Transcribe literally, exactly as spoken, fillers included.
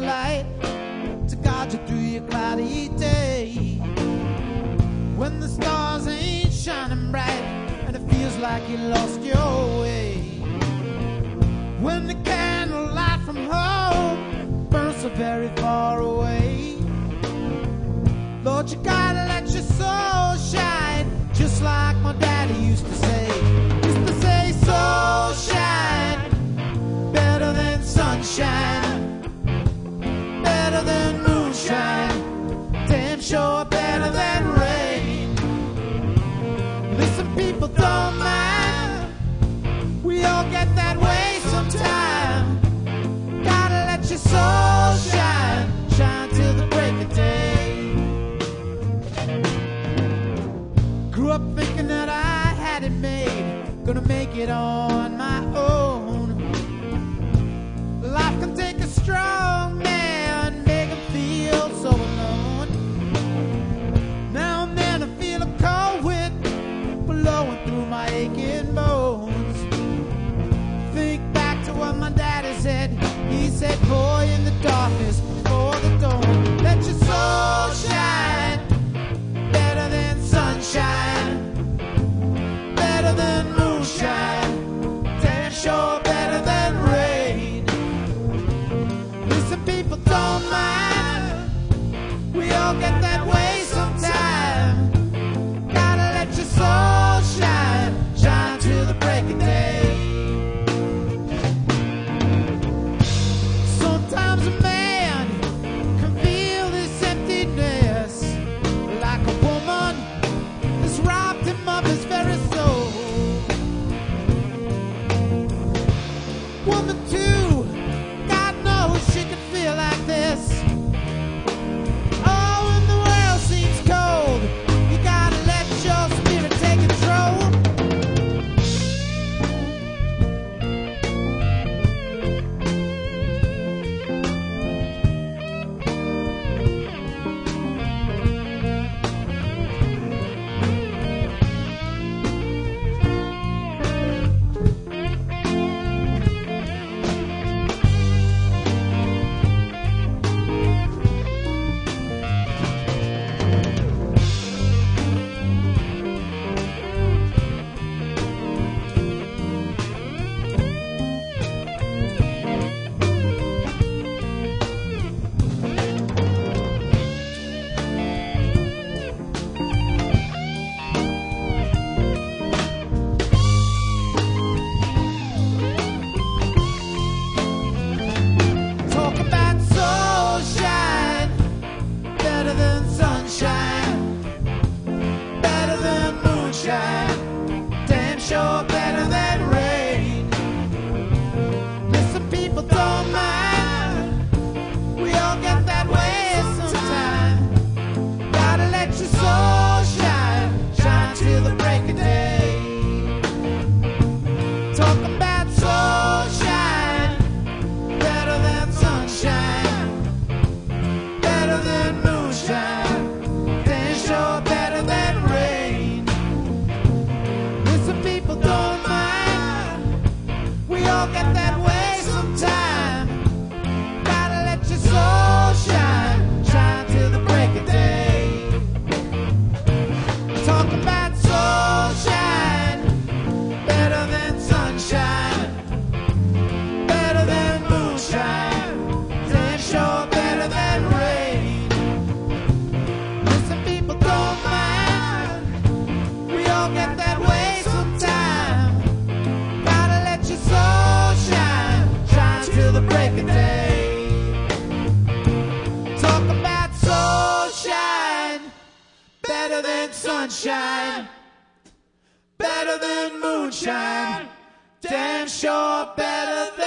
light to guide you through your cloudy day. When the stars ain't shining bright and it feels like you lost your way. When the candlelight from home burns so very far away. Lord, you gotta let your soul shine, just like my daddy used to say. Used to say, soul shine, better than sunshine, better than moonshine, damn sure better than rain. Listen, people don't mind, we all get that way sometime. Gotta let your soul shine, shine till the break of day. Grew up thinking that I had it made, gonna make it on my own. Life can take a strong man, make him feel so alone. Now and then I feel a cold wind blowing through my aching bones. Think back to what my daddy said. He said, boy, in the darkness before the dawn, let your soul shine, better than sunshine, better than moonshine, damn sure better than rain. Listen, people don't mind, we all get that way sometime. Gotta let your soul shine, shine till the break of day. Sometimes a man can feel this emptiness, like a woman has robbed him of his very soul. Woman too, God knows she can feel like this. Oh, when the world seems cold, you gotta let your spirit take control. Talk about soul shine, better than sunshine, better than moonshine, damn sure better than rain. Listen, people don't mind, we all get that way sometime. Gotta let your soul shine, shine till the break of day. Talk about soul shine, better than sunshine, better than moonshine, damn sure better than rain. Listen, people don't mind, we all get that way sometime. Gotta let your soul shine, shine till the break of day. Talk about soul shine, better than sunshine, better than moonshine, damn sure better than rain. Listen, people don't mind, we all get that way sometime. Gotta let your soul shine, shine till the break of day. Talk about soul shine, better than sunshine, better than moonshine, damn sure better than